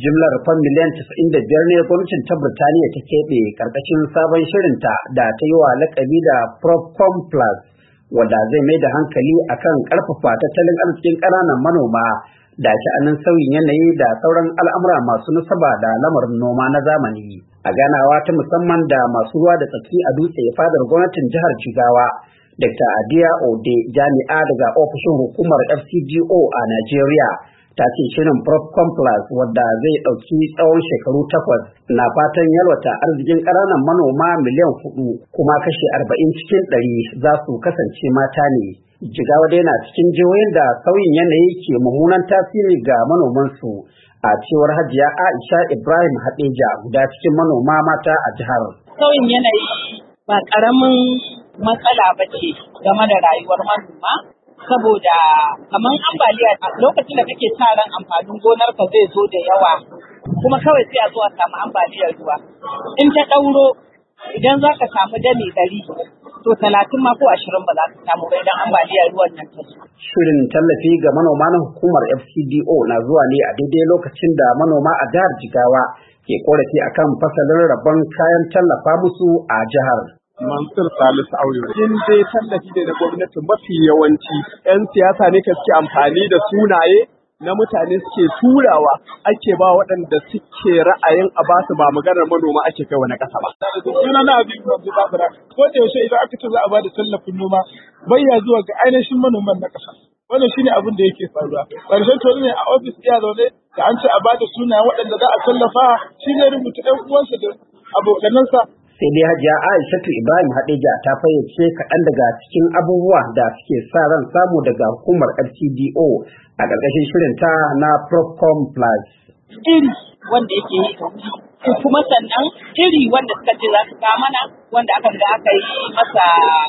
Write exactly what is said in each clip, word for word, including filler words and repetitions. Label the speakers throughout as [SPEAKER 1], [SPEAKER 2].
[SPEAKER 1] Jimlar fan miliyan casa'in da biyar ne gwamnatin ta Birtaniya ta keɓe ƙarƙashin sabon shirinta da ta yi wa lakabi da Propcom Plus, wanda zai mai da hankali akan ƙarfafa tattalin arzikin ƙananan manoma da sha'anin sauyin yanayi da sauran al'amura masu nasaba da lamarin noma na zamani. A ganawa ta musamman da masu ruwa da tsaki a dutse fadar gwamnatin jihar Jigawa, Dakta Adiya Ode, jami'a daga ofishin hukumar F C G O a Najeriya, ta ce shirin Propcom Plus, wadda zai ɗauki tsawon shekaru takwas, na fatan yalwata arzikin ƙananan manoma miliyan hudu, kuma kashi arba'in cikin ɗari za su kasance mata ne. Jigawa dai na cikin jihohin da sauyin yanayi ke mummunan tasiri ga manomansu, a cewar Hajiya Aisha Ibrahim Hadeja, guda cikin manoma mata a jihar.
[SPEAKER 2] Sauyin yanayi ba ƙaramin matsala ba ce game da rayuwar manoma. Saboda kamar ambaliya a lokacin da kake sa ran amfanin gonarka zai zo da yawa, kuma kawai sai a zo a samu ambaliyar ruwa. In ta ɗauro, idan za ka samu dami ɗari, to talatin ma ko ashirin ba za ka samu ba idan ambaliyar ruwan nan ta zo.
[SPEAKER 1] Shirin tallafi ga manoma na hukumar F C D O na zuwa ne a daidai lokacin da manoma a jihar Jigawa ke korafi akan fasalin rabon kayan tallafa musu a jihar.
[SPEAKER 3] Mansur Salisu Auyo. In dai tallafi ne na gwamnati, mafi yawanci 'yan siyasa ne ka suke amfani da sunaye na mutane suke turawa ake ba waɗanda suke ra'ayin a basu, ba maganar manoma ake kai wani ƙasa ba.
[SPEAKER 4] Suna na abin da babura. Ko da yaushe idan aka ce za a ba da tallafin noma, bayya zuwa ga ainihin manoman na ƙasa. Wannan shine abin da yake faruwa. Ƙarshen tori ne a ofis iya zaune da an ce a ba da sunayen waɗanda za a tallafa, shi ne rubuta ɗan uwansa da abokanansa.
[SPEAKER 1] Sai dai Hajiya Aishatu Ibrahim Hadeja ta fayyace kaɗan daga cikin abubuwa da suke sa ran samu daga hukumar F C D O a ƙarƙashin shirinta na Propcom Plus.
[SPEAKER 2] Iri wanda yake yi da wuri, kuma sannan iri wanda suka ce za su kawo mana, wanda aka ga aka yi masa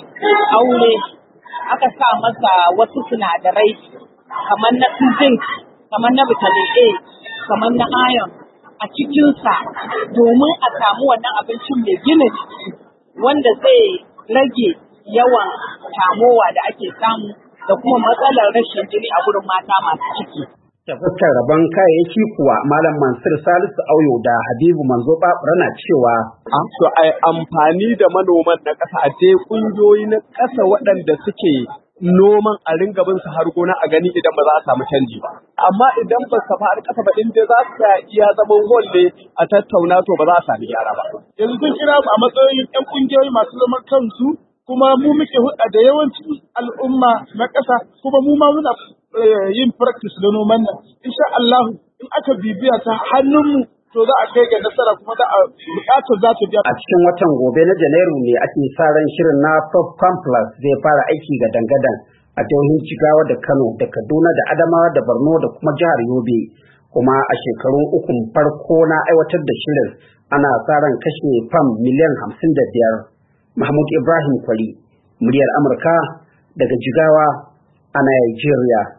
[SPEAKER 2] aure, aka sa masa wasu sinadarai kamar na zinc, kamar na vitamin A, kamar na iron a cikinsa, domin a samu wannan abincin mai gina jiki wanda zai rage yawan tamowa da ake samu da kuma matsalar rashin jini a gurin mata masu ciki.
[SPEAKER 1] Ta fuskar rabon kayayyaki kuwa, Malam Mansur Salisu Auyo da Habibu Manzo Babura na cewa
[SPEAKER 3] to ai amfani da manoman na ƙasa a je ƙungiyoyi na ƙasa waɗanda suke noman a ringa bin su har gona a gani idan ba za a samu canji ba. Amma idan ba su har ƙasa ba, in dai za su iya zaman holle a tattauna, to ba za a sami gyara ba.
[SPEAKER 4] Yanzu sun kira mu a matsayin 'yan ƙungiyoyi masu zaman kansu, kuma mu muke hulɗa da yawancin al'umma na ƙasa, kuma mu ma muna yin practice da noman nan. Insha Allah in aka bibiya ta hannunmu, to za a kai ga nasara, kuma za a buƙatar za ta biya.
[SPEAKER 1] A cikin watan gobe na Janairu ne ake sa ran shirin na Propcom Plus zai fara aiki ga dangadan a jihohin Jigawa da Kano da Kaduna da Adamawa da Borno da kuma jihar Yobe. Kuma a shekarun ukun farko na aiwatar da shirin ana sa ran kashe fam miliyan hamsin da biyar. Mahmud Ibrahim Kwari, muryar Amurka daga Jigawa a Najeriya.